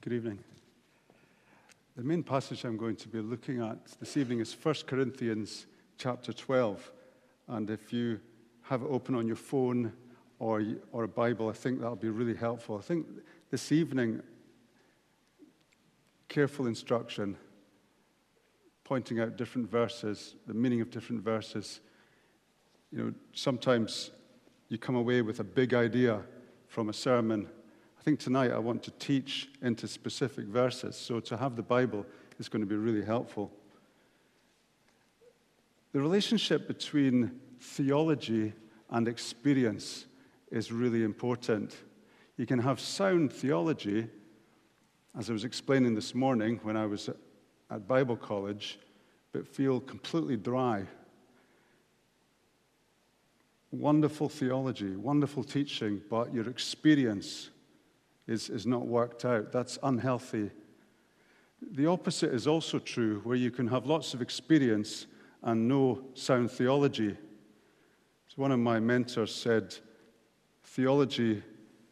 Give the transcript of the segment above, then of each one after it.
Good evening. The main passage I'm going to be looking at this evening is 1 Corinthians chapter 12. And if you have it open on your phone or a Bible, I think that'll be really helpful. I think this evening, careful instruction, pointing out different verses, the meaning of different verses. You know, sometimes you come away with a big idea from a sermon. I think tonight I want to teach into specific verses, so to have the Bible is going to be really helpful. The relationship between theology and experience is really important. You can have sound theology, as I was explaining this morning when I was at Bible college, but feel completely dry. Wonderful theology, wonderful teaching, but your experience is not worked out. That's unhealthy. The opposite is also true, where you can have lots of experience and no sound theology. So one of my mentors said, theology,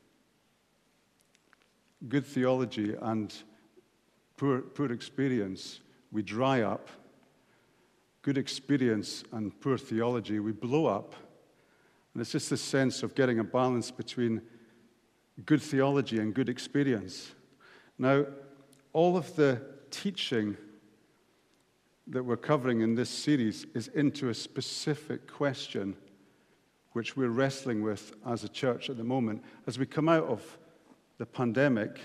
good theology and poor experience, we dry up. Good experience and poor theology, we blow up. And it's just this sense of getting a balance between good theology and good experience. Now, all of the teaching that we're covering in this series is into a specific question which we're wrestling with as a church at the moment. As we come out of the pandemic,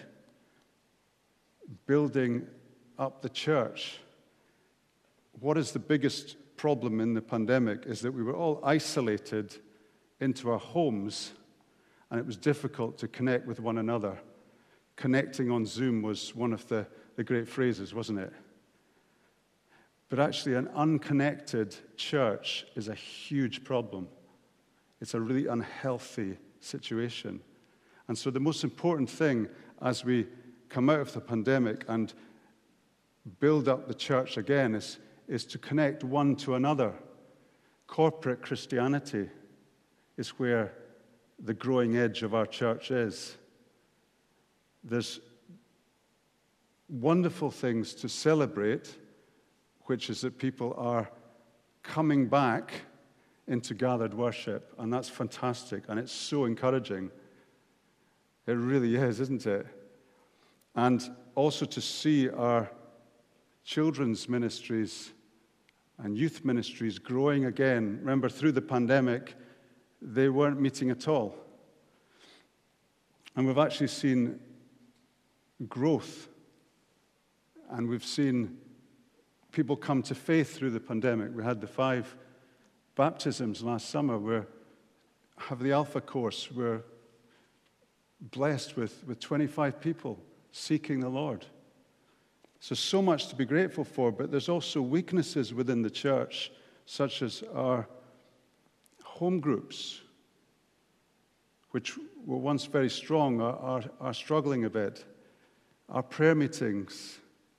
building up the church, what is the biggest problem in the pandemic is that we were all isolated into our homes, and it was difficult to connect with one another. Connecting on Zoom was one of the great phrases, wasn't it? But actually, an unconnected church is a huge problem. It's a really unhealthy situation. And so the most important thing as we come out of the pandemic and build up the church again is to connect one to another. Corporate Christianity is where the growing edge of our church is. There's wonderful things to celebrate, which is that people are coming back into gathered worship, and that's fantastic, and it's so encouraging. It really is, isn't it? And also to see our children's ministries and youth ministries growing again. Remember, through the pandemic, they weren't meeting at all. And we've actually seen growth. And we've seen people come to faith through the pandemic. We had the 5 baptisms last summer. We have the Alpha course. We're blessed with 25 people seeking the Lord. So much to be grateful for, but there's also weaknesses within the church, such as our home groups, which were once very strong, are struggling a bit. Our prayer meetings.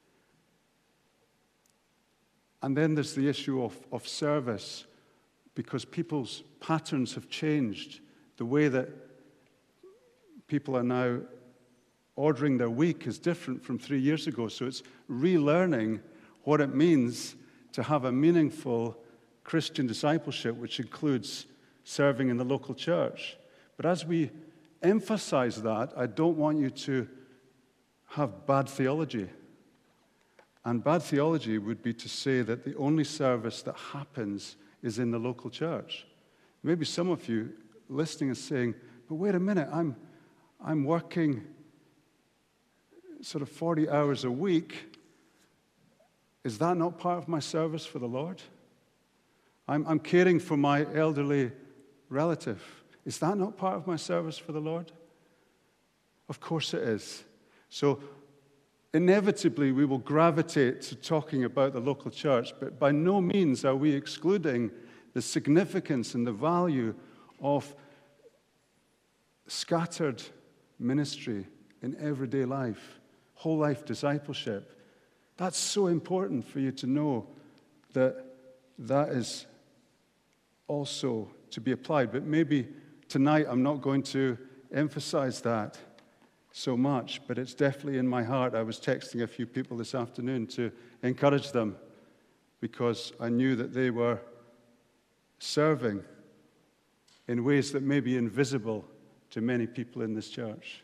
And then there's the issue of service, because people's patterns have changed. The way that people are now ordering their week is different from 3 years ago. So it's relearning what it means to have a meaningful Christian discipleship, which includes serving in the local church. But as we emphasize that, I don't want you to have bad theology. And bad theology would be to say that the only service that happens is in the local church. Maybe some of you listening is saying, but wait a minute, I'm working sort of 40 hours a week. Is that not part of my service for the Lord? I'm caring for my elderly relative. Is that not part of my service for the Lord? Of course it is. So inevitably we will gravitate to talking about the local church, but by no means are we excluding the significance and the value of scattered ministry in everyday life, whole life discipleship. That's so important for you to know that is also to be applied. But maybe tonight I'm not going to emphasize that. so much, but it's definitely in my heart. I was texting a few people this afternoon to encourage them because I knew that they were serving in ways that may be invisible to many people in this church.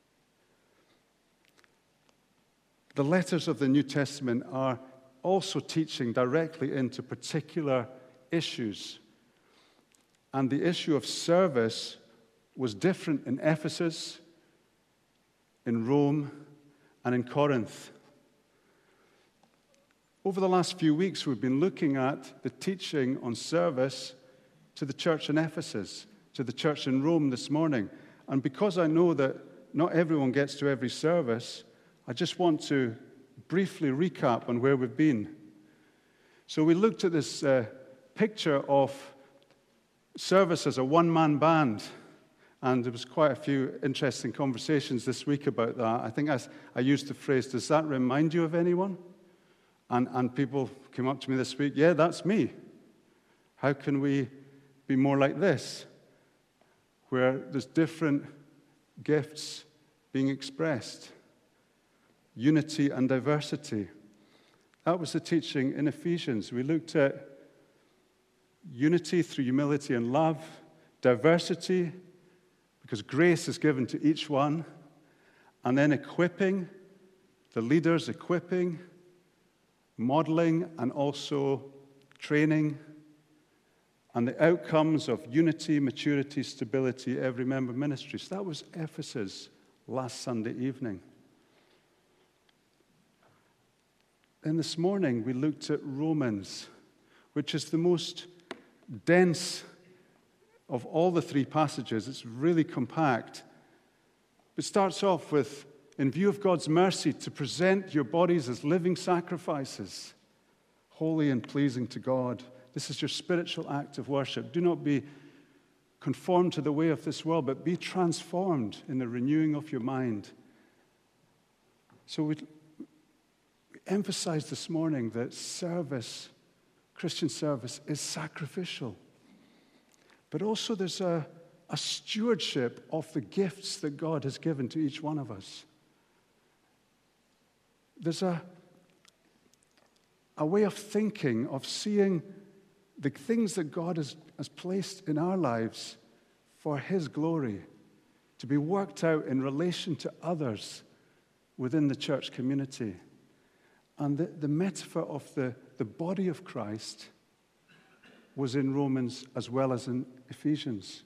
The letters of the New Testament are also teaching directly into particular issues. And the issue of service was different in Ephesus, in Rome, and in Corinth. Over the last few weeks, we've been looking at the teaching on service to the church in Ephesus, to the church in Rome this morning. And because I know that not everyone gets to every service, I just want to briefly recap on where we've been. So we looked at this picture of service as a one-man band, and there was quite a few interesting conversations this week about that. I think I used the phrase, does that remind you of anyone? And people came up to me this week, yeah, that's me. How can we be more like this, where there's different gifts being expressed? Unity and diversity. That was the teaching in Ephesians. We looked at unity through humility and love, diversity, because grace is given to each one, and then equipping, the leaders equipping, modeling, and also training, and the outcomes of unity, maturity, stability, every member ministry. So that was Ephesus last Sunday evening. And this morning we looked at Romans, which is the most dense of all the three passages. It's really compact. It starts off with, in view of God's mercy, to present your bodies as living sacrifices, holy and pleasing to God. This is your spiritual act of worship. Do not be conformed to the way of this world, but be transformed in the renewing of your mind. So we emphasized this morning that service, Christian service, is sacrificial. But also there's a stewardship of the gifts that God has given to each one of us. There's a way of thinking, of seeing the things that God has placed in our lives for His glory, to be worked out in relation to others within the church community. And the metaphor of the body of Christ was in Romans as well as in Ephesians.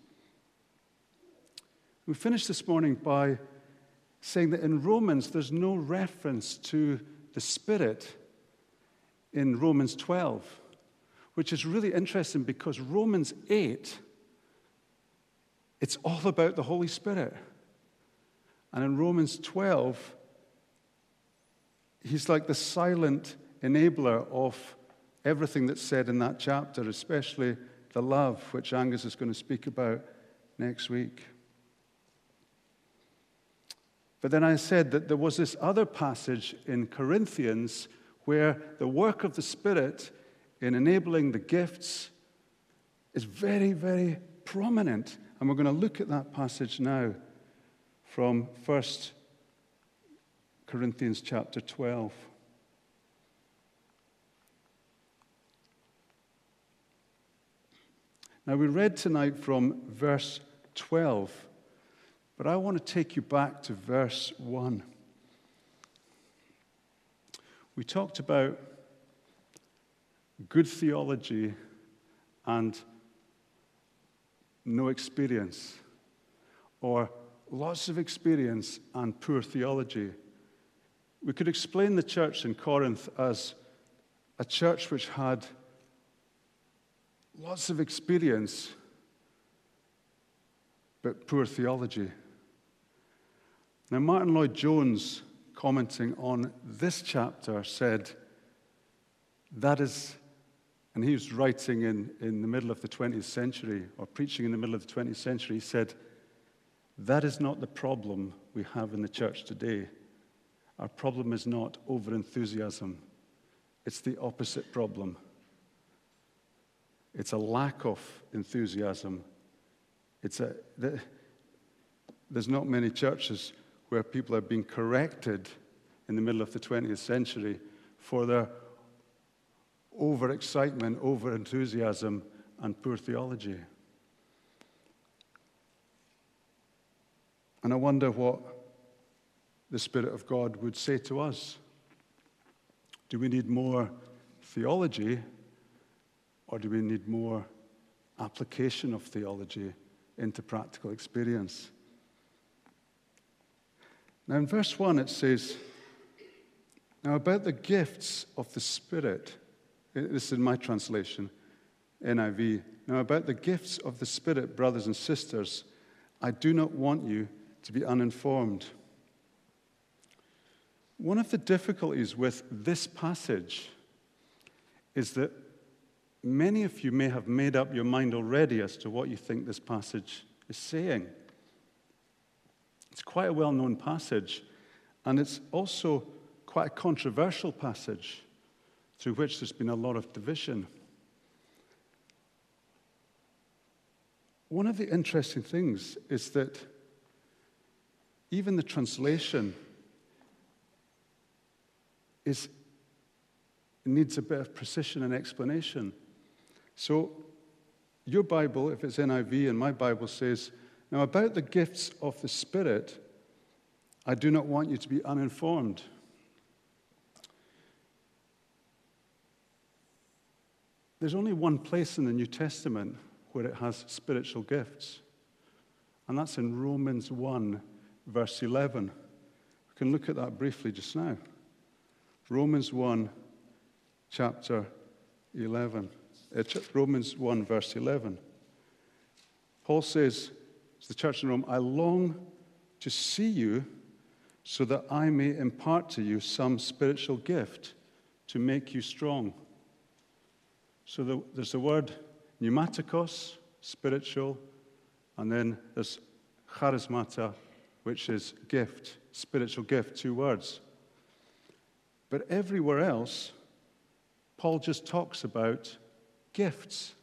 We finished this morning by saying that in Romans there's no reference to the Spirit in Romans 12, which is really interesting because Romans 8, it's all about the Holy Spirit. And in Romans 12, He's like the silent enabler of everything that's said in that chapter, especially the love, which Angus is going to speak about next week. But then I said that there was this other passage in Corinthians where the work of the Spirit in enabling the gifts is very, very prominent. And we're going to look at that passage now from 1 Corinthians chapter 12. Now, we read tonight from verse 12, but I want to take you back to verse 1. We talked about good theology and no experience, or lots of experience and poor theology. We could explain the church in Corinth as a church which had lots of experience, but poor theology. Now, Martin Lloyd-Jones, commenting on this chapter, said, that is, and he was writing in the middle of the 20th century, or preaching in the middle of the 20th century, he said, that is not the problem we have in the church today. Our problem is not over-enthusiasm. It's the opposite problem. It's a lack of enthusiasm. There's not many churches where people are being corrected in the middle of the 20th century for their overexcitement, over-enthusiasm, and poor theology. And I wonder what the Spirit of God would say to us. Do we need more theology, or do we need more application of theology into practical experience? Now, in verse 1, it says, "Now about the gifts of the Spirit," this is in my translation, NIV, "Now about the gifts of the Spirit, brothers and sisters, I do not want you to be uninformed." One of the difficulties with this passage is that many of you may have made up your mind already as to what you think this passage is saying. It's quite a well-known passage, and it's also quite a controversial passage through which there's been a lot of division. One of the interesting things is that even the translation needs a bit of precision and explanation. So your Bible, if it's NIV, and my Bible says, "Now about the gifts of the Spirit, I do not want you to be uninformed." There's only one place in the New Testament where it has spiritual gifts, and that's in Romans 1, verse 11. We can look at that briefly just now. Romans 1, chapter 11. Romans 1, verse 11. Paul says to the church in Rome, "I long to see you so that I may impart to you some spiritual gift to make you strong." So there's the word pneumatikos, spiritual, and then there's charismata, which is gift, spiritual gift, 2 words. But everywhere else, Paul just talks about gifts.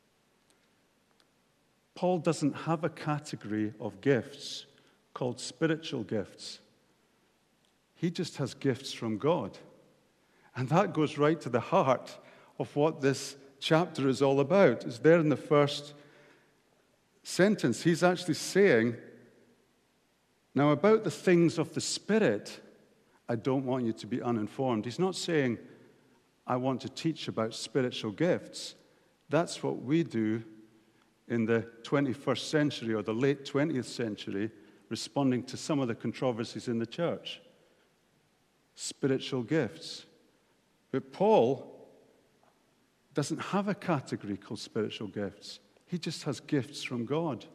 Paul doesn't have a category of gifts called spiritual gifts. He just has gifts from God. And that goes right to the heart of what this chapter is all about. It's there in the first sentence. He's actually saying, "Now about the things of the Spirit, I don't want you to be uninformed." He's not saying, "I want to teach about spiritual gifts." That's what we do in the 21st century or the late 20th century, responding to some of the controversies in the church. Spiritual gifts. But Paul doesn't have a category called spiritual gifts. He just has gifts from God.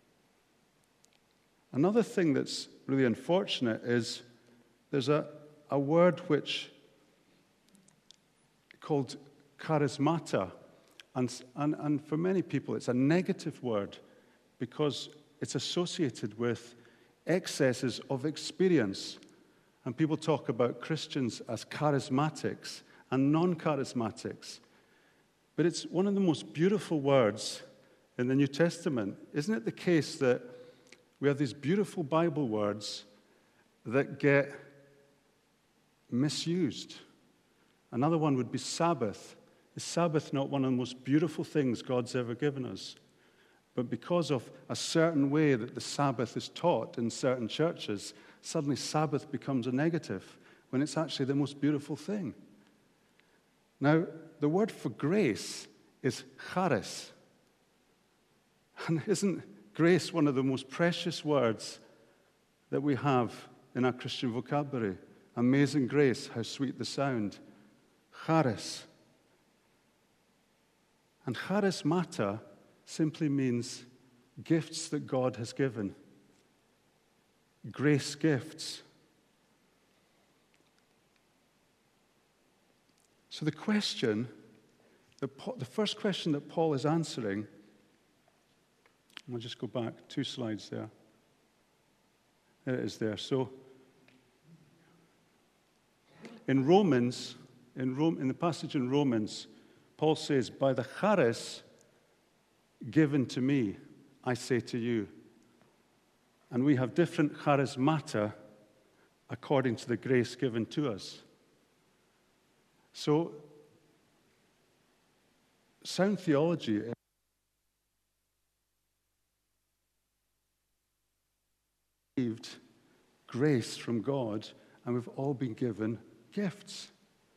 Another thing that's really unfortunate is there's a word which called charismata, and for many people it's a negative word because it's associated with excesses of experience. And people talk about Christians as charismatics and non-charismatics. But it's one of the most beautiful words in the New Testament. Isn't it the case that we have these beautiful Bible words that get misused? Another one would be Sabbath. Is Sabbath not one of the most beautiful things God's ever given us? But because of a certain way that the Sabbath is taught in certain churches, suddenly Sabbath becomes a negative when it's actually the most beautiful thing. Now, the word for grace is charis. And isn't grace one of the most precious words that we have in our Christian vocabulary? Amazing grace, how sweet the sound. Charis. And charismata simply means gifts that God has given. Grace gifts. So the first question that Paul is answering, I'll just go back 2 slides there. There it is there. So in Romans, in the passage in Romans, Paul says, "By the charis given to me, I say to you." And we have different charismata according to the grace given to us. So, sound theology received grace from God, and we've all been given gifts.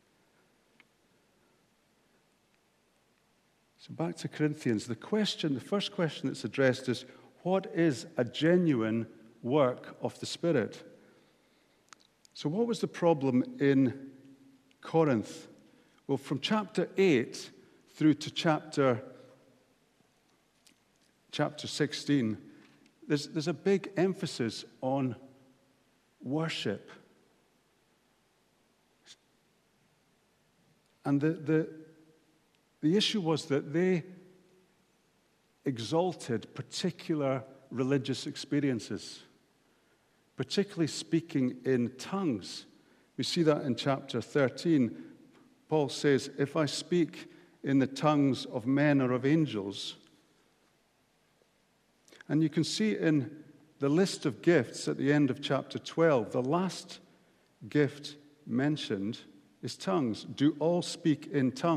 So back to Corinthians. The first question that's addressed is, what is a genuine work of the Spirit? So what was the problem in Corinth? Well, from chapter 8 through to chapter 16, there's a big emphasis on worship. And the issue was that they exalted particular religious experiences, particularly speaking in tongues. We see that in chapter 13. Paul says, if I speak in the tongues of men or of angels. And you can see in the list of gifts at the end of chapter 12, the last gift mentioned is tongues. Do all speak in tongues? ?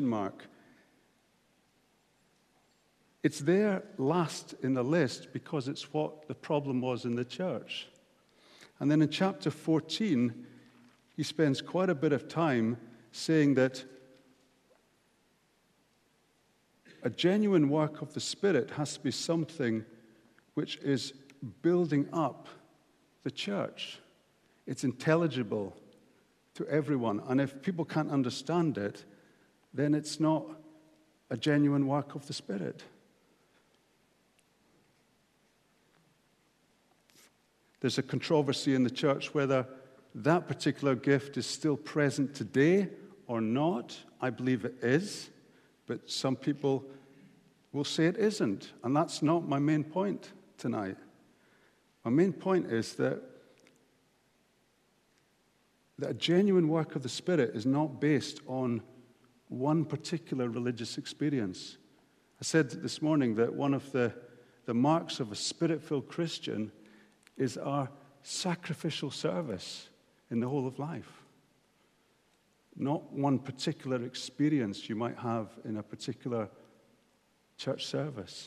It's there last in the list because it's what the problem was in the church. And then in chapter 14, he spends quite a bit of time saying that a genuine work of the Spirit has to be something which is building up the church. It's intelligible to everyone. And if people can't understand it, then it's not a genuine work of the Spirit. There's a controversy in the church whether that particular gift is still present today or not. I believe it is, but some people will say it isn't, and that's not my main point tonight. My main point is that a genuine work of the Spirit is not based on one particular religious experience. I said this morning that one of the marks of a Spirit-filled Christian is our sacrificial service in the whole of life. Not one particular experience you might have in a particular church service.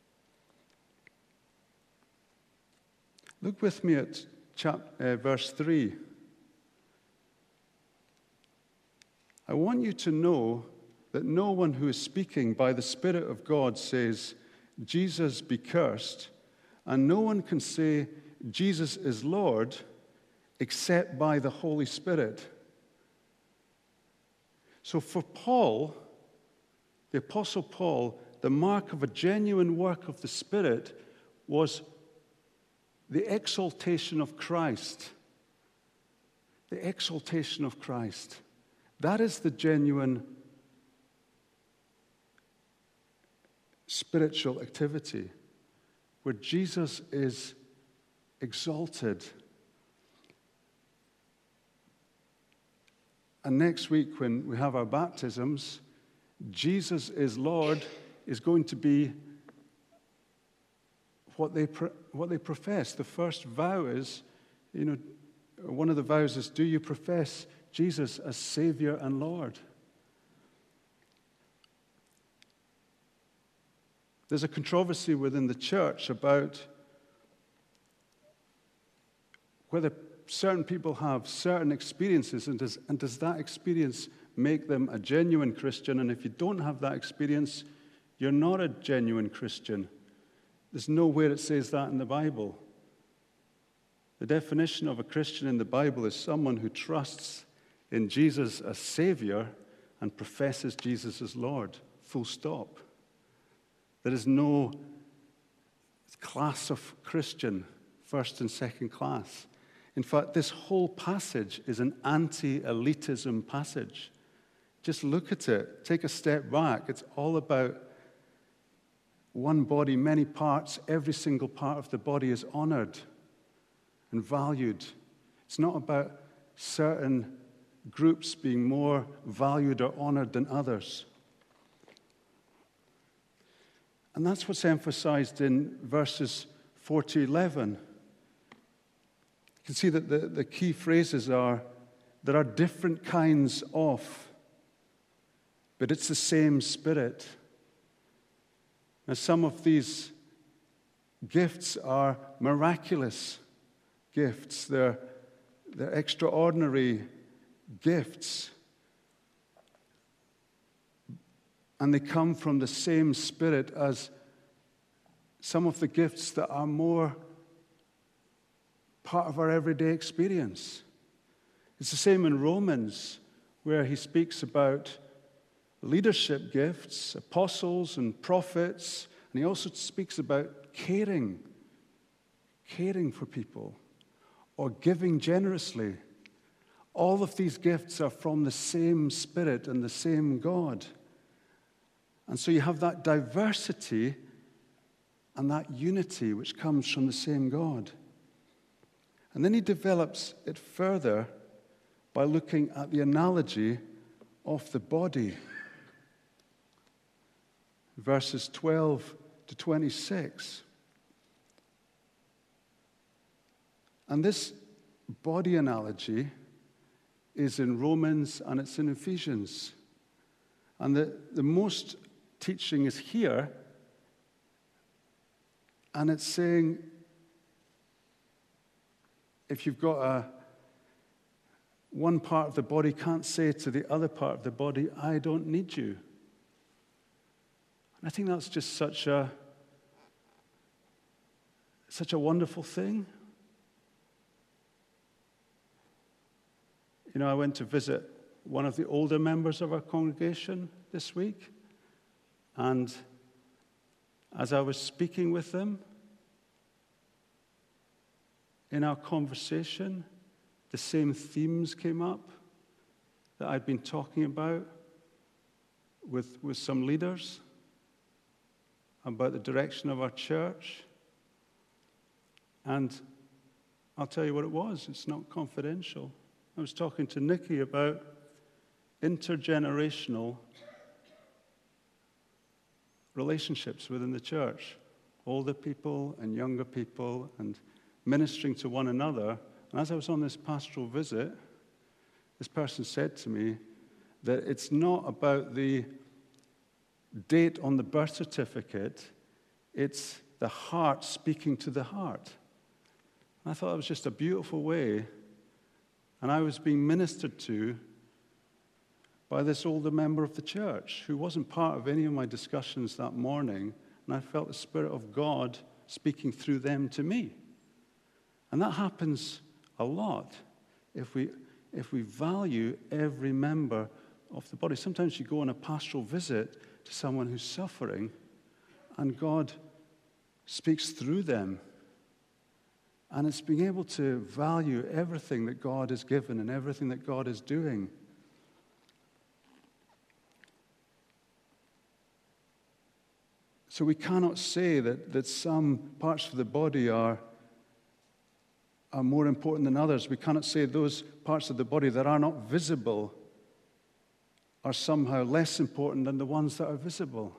Look with me at verse 3. I want you to know that no one who is speaking by the Spirit of God says, Jesus be cursed, and no one can say, Jesus is Lord, except by the Holy Spirit. So for Paul, the Apostle Paul, the mark of a genuine work of the Spirit was the exaltation of Christ. The exaltation of Christ. That is the genuine spiritual activity where Jesus is exalted. And next week when we have our baptisms, Jesus is Lord is going to be what they profess. The first vow is, one of the vows is, do you profess Jesus as Savior and Lord? There's a controversy within the church about whether certain people have certain experiences, and does that experience make them a genuine Christian? And if you don't have that experience, you're not a genuine Christian. There's nowhere it says that in the Bible. The definition of a Christian in the Bible is someone who trusts in Jesus as Savior and professes Jesus as Lord. Full stop. There is no class of Christian, first and second class. In fact, this whole passage is an anti-elitism passage. Just look at it. Take a step back. It's all about one body, many parts. Every single part of the body is honored and valued. It's not about certain groups being more valued or honored than others. And that's what's emphasized in verses 4 to 11. You can see that the key phrases are, there are different kinds of, but it's the same Spirit. Now, some of these gifts are miraculous gifts. They're extraordinary gifts. And they come from the same Spirit as some of the gifts that are more part of our everyday experience. It's the same in Romans, where he speaks about leadership gifts, apostles and prophets, and he also speaks about caring for people, or giving generously. All of these gifts are from the same Spirit and the same God. And so you have that diversity and that unity which comes from the same God. And then he develops it further by looking at the analogy of the body. Verses 12 to 26. And this body analogy is in Romans and it's in Ephesians. And the most teaching is here, and it's saying, if you've got one part of the body can't say to the other part of the body, I don't need you. And I think that's just such a wonderful thing. You know, I went to visit one of the older members of our congregation this week, and as I was speaking with them, in our conversation, the same themes came up that I'd been talking about with some leaders about the direction of our church. And I'll tell you what it was. It's not confidential. I was talking to Nikki about intergenerational relationships within the church, older people and younger people, and ministering to one another. And as I was on this pastoral visit, this person said to me that it's not about the date on the birth certificate, it's the heart speaking to the heart. And I thought that was just a beautiful way, and I was being ministered to by this older member of the church who wasn't part of any of my discussions that morning, and I felt the Spirit of God speaking through them to me. And that happens a lot if we value every member of the body. Sometimes you go on a pastoral visit to someone who's suffering, and God speaks through them. And it's being able to value everything that God has given and everything that God is doing. So we cannot say that some parts of the body are more important than others. We cannot say those parts of the body that are not visible are somehow less important than the ones that are visible.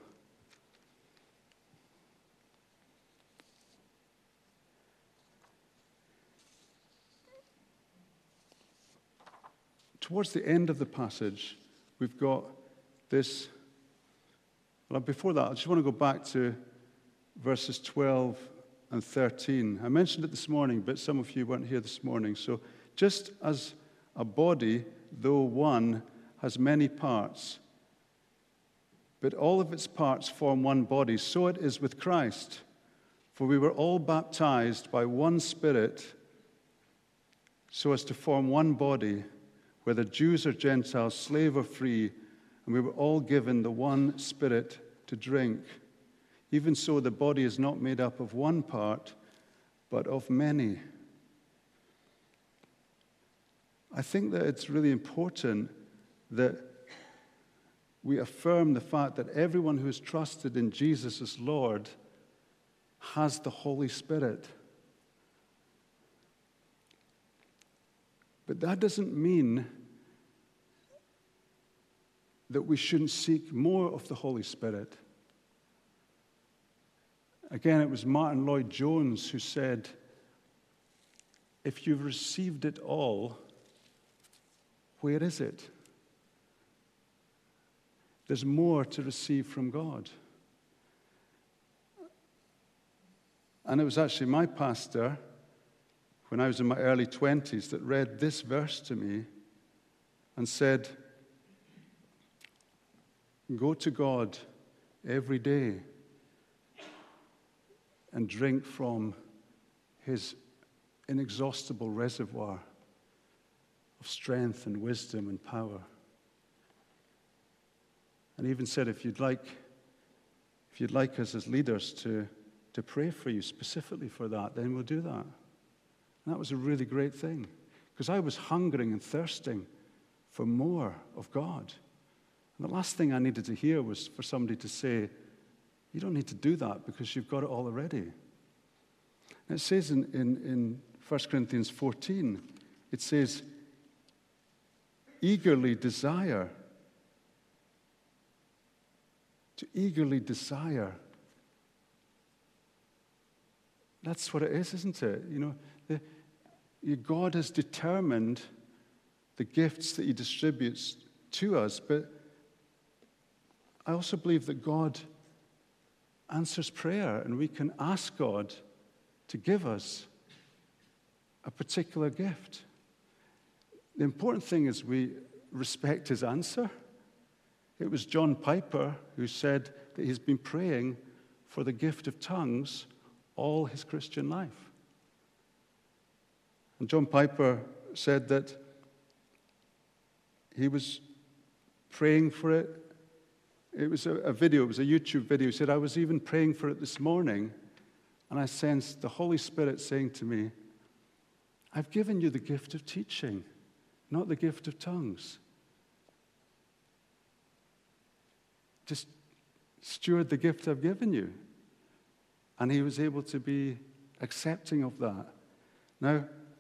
Towards the end of the passage, we've got this. Well, before that, I just want to go back to verses 12 and 13. I mentioned it this morning, but some of you weren't here this morning. So just as a body, though one, has many parts, but all of its parts form one body, so it is with Christ. For we were all baptized by one Spirit so as to form one body, whether Jews or Gentiles, slave or free, and we were all given the one Spirit to drink. Even so, the body is not made up of one part, but of many. I think that it's really important that we affirm the fact that everyone who has trusted in Jesus as Lord has the Holy Spirit. But that doesn't mean that we shouldn't seek more of the Holy Spirit. Again, it was Martin Lloyd-Jones who said, if you've received it all, where is it? There's more to receive from God. And it was actually my pastor, when I was in my early 20s, that read this verse to me and said, go to God every day and drink from his inexhaustible reservoir of strength and wisdom and power. And he even said, if you'd like us as leaders to pray for you specifically for that, then we'll do that. And that was a really great thing, because I was hungering and thirsting for more of God. And the last thing I needed to hear was for somebody to say, you don't need to do that because you've got it all already. And it says in 1 Corinthians 14, it says, eagerly desire. To eagerly desire. That's what it is, isn't it? You know, God has determined the gifts that he distributes to us, but I also believe that God answers prayer, and we can ask God to give us a particular gift. The important thing is we respect his answer. It was John Piper who said that he's been praying for the gift of tongues all his Christian life. And John Piper said that he was praying for it. It was a video, it was a YouTube video. He said, I was even praying for it this morning, and I sensed the Holy Spirit saying to me, I've given you the gift of teaching, not the gift of tongues. Just steward the gift I've given you. And he was able to be accepting of that. Now,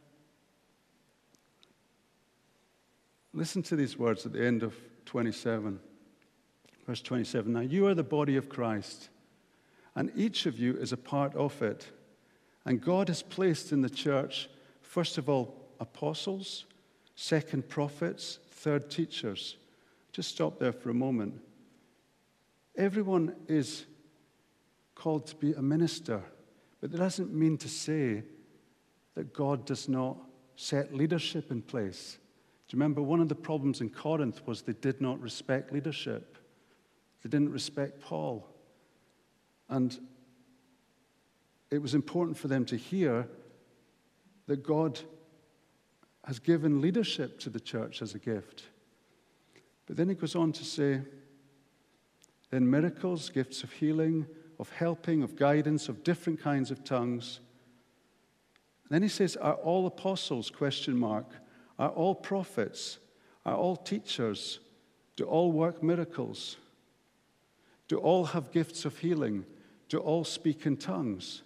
listen to these words at the end of 27. Verse 27. Now you are the body of Christ, and each of you is a part of it. And God has placed in the church, first of all, apostles, second, prophets, third, teachers. Just stop there for a moment. Everyone is called to be a minister, but that doesn't mean to say that God does not set leadership in place. Do you remember one of the problems in Corinth was they did not respect leadership? They didn't respect Paul. And it was important for them to hear that God has given leadership to the church as a gift. But then he goes on to say, then miracles, gifts of healing, of helping, of guidance, of different kinds of tongues. And then he says, are all apostles, ? Are all prophets? Are all teachers? Do all work miracles? Do all have gifts of healing? Do all speak in tongues?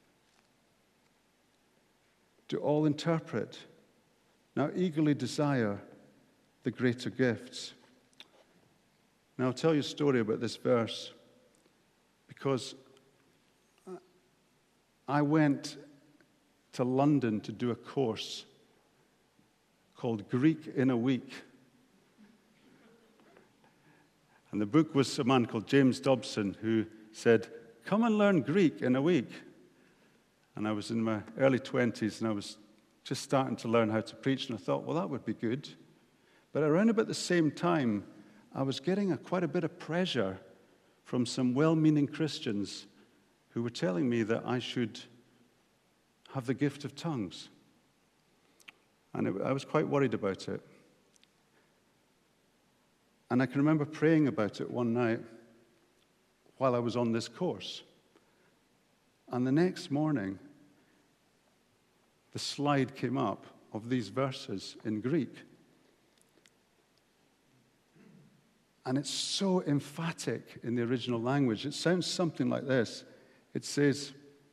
Do all interpret? Now eagerly desire the greater gifts. Now I'll tell you a story about this verse, because I went to London to do a course called Greek in a Week. And the book was a man called James Dobson who said, come and learn Greek in a week. And I was in my early 20s, and I was just starting to learn how to preach, and I thought, well, that would be good. But around about the same time, I was getting quite a bit of pressure from some well-meaning Christians who were telling me that I should have the gift of tongues. And I was quite worried about it. And I can remember praying about it one night while I was on this course. And the next morning, the slide came up of these verses in Greek. And it's so emphatic in the original language. It sounds something like this. It says,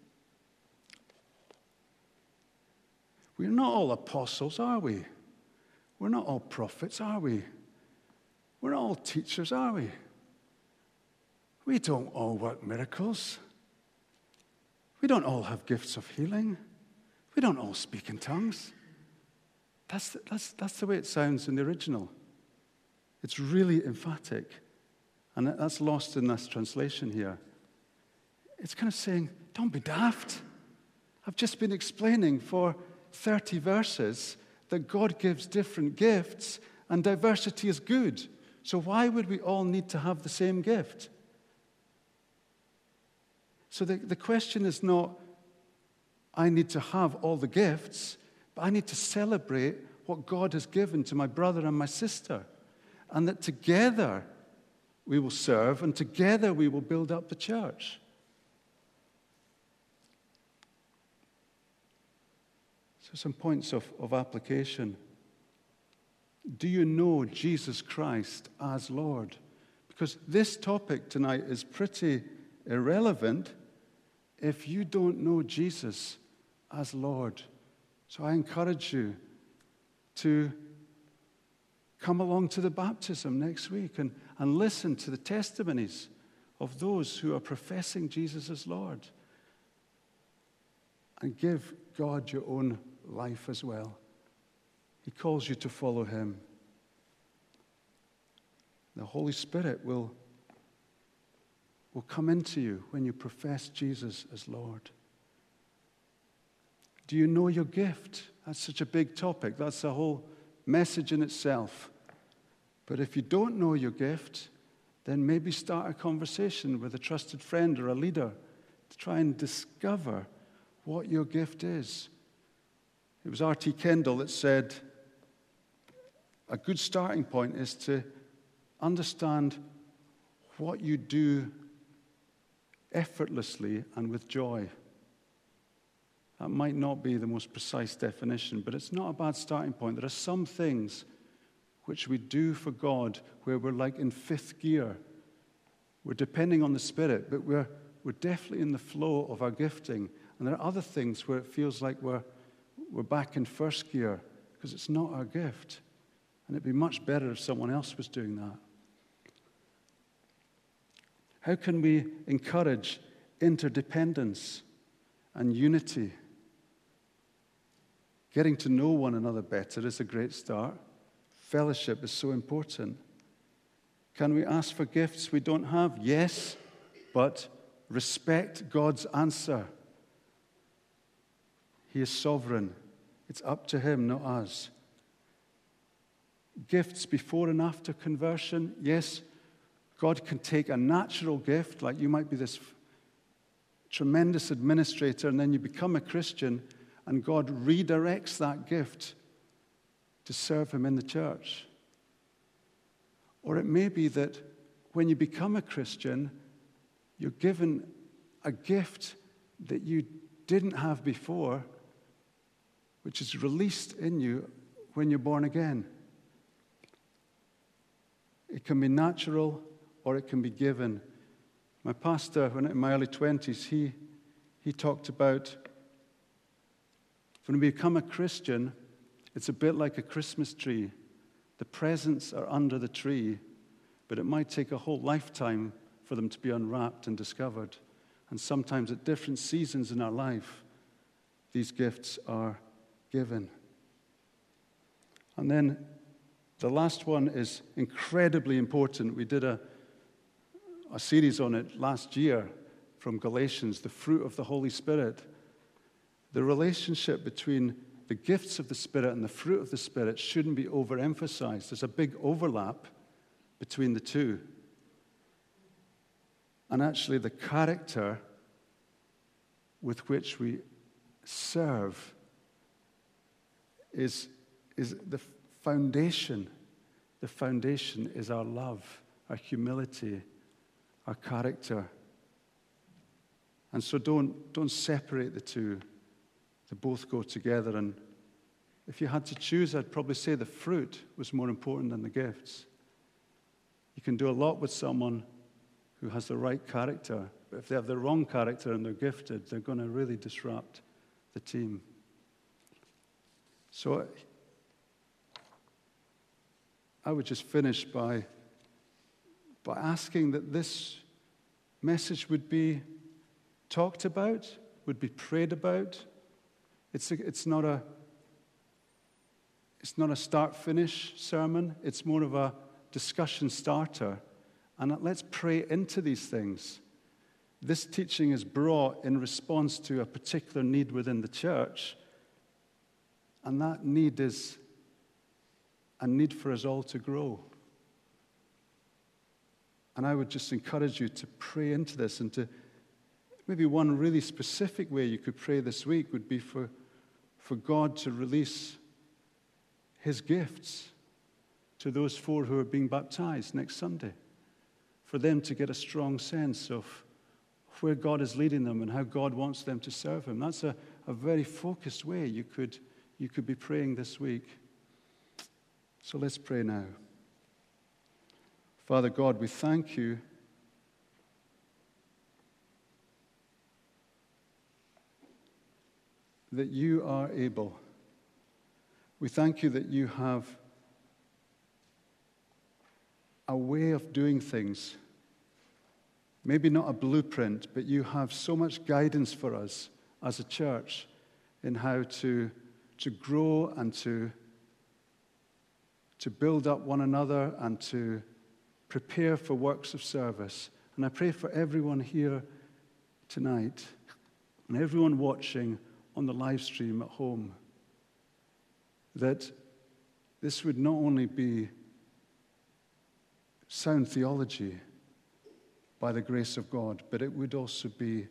we're not all apostles, are we? We're not all prophets, are we? We're not all teachers, are we? We don't all work miracles. We don't all have gifts of healing. We don't all speak in tongues. That's the way it sounds in the original. It's really emphatic. And that's lost in this translation here. It's kind of saying, don't be daft. I've just been explaining for 30 verses that God gives different gifts and diversity is good. So why would we all need to have the same gift? So the question is not, I need to have all the gifts, but I need to celebrate what God has given to my brother and my sister. And that together we will serve and together we will build up the church. So some points of application. Do you know Jesus Christ as Lord? Because this topic tonight is pretty irrelevant if you don't know Jesus as Lord. So I encourage you to come along to the baptism next week and listen to the testimonies of those who are professing Jesus as Lord. And give God your own life as well. He calls you to follow him. The Holy Spirit will come into you when you profess Jesus as Lord. Do you know your gift? That's such a big topic. That's a whole message in itself. But if you don't know your gift, then maybe start a conversation with a trusted friend or a leader to try and discover what your gift is. It was R.T. Kendall that said, a good starting point is to understand what you do effortlessly and with joy. That might not be the most precise definition, but it's not a bad starting point. There are some things which we do for God where we're like in fifth gear. We're depending on the Spirit, but we're definitely in the flow of our gifting. And there are other things where it feels like we're back in first gear because it's not our gift. And it'd be much better if someone else was doing that. How can we encourage interdependence and unity? Getting to know one another better is a great start. Fellowship is so important. Can we ask for gifts we don't have? Yes, but respect God's answer. He is sovereign. It's up to him, not us. Gifts before and after conversion. Yes, God can take a natural gift, like you might be this tremendous administrator, and then you become a Christian, and God redirects that gift to serve him in the church. Or it may be that when you become a Christian, you're given a gift that you didn't have before, which is released in you when you're born again. It can be natural or it can be given. My pastor, when in my early 20s, he talked about when we become a Christian, it's a bit like a Christmas tree. The presents are under the tree, but it might take a whole lifetime for them to be unwrapped and discovered. And sometimes at different seasons in our life, these gifts are given. And then the last one is incredibly important. We did a series on it last year from Galatians, the fruit of the Holy Spirit. The relationship between the gifts of the Spirit and the fruit of the Spirit shouldn't be overemphasized. There's a big overlap between the two. And actually, the character with which we serve is the foundation. The foundation is our love, our humility, our character. And so don't separate the two. They both go together. And if you had to choose, I'd probably say the fruit was more important than the gifts. You can do a lot with someone who has the right character, but if they have the wrong character and they're gifted, they're going to really disrupt the team. So I would just finish by asking that this message would be talked about, would be prayed about. It's not a start-finish sermon. It's more of a discussion starter. And let's pray into these things. This teaching is brought in response to a particular need within the church. And that need is a need for us all to grow. And I would just encourage you to pray into this, and to maybe one really specific way you could pray this week would be for God to release his gifts to those 4 who are being baptized next Sunday, for them to get a strong sense of where God is leading them and how God wants them to serve him. That's a very focused way you could be praying this week. So let's pray now. Father God, we thank you that you are able. We thank you that you have a way of doing things. Maybe not a blueprint, but you have so much guidance for us as a church in how to grow and to build up one another and to prepare for works of service. And I pray for everyone here tonight and everyone watching on the live stream at home, that this would not only be sound theology by the grace of God, but it would also be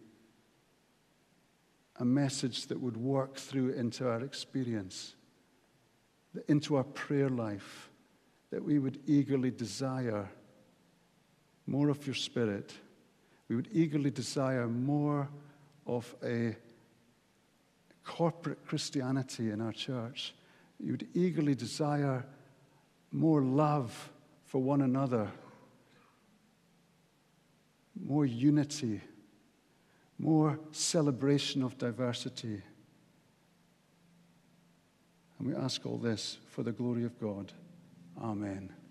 a message that would work through into our experience, into our prayer life, that we would eagerly desire more of your Spirit. We would eagerly desire more of a corporate Christianity in our church. You would eagerly desire more love for one another, more unity, more celebration of diversity. And we ask all this for the glory of God. Amen.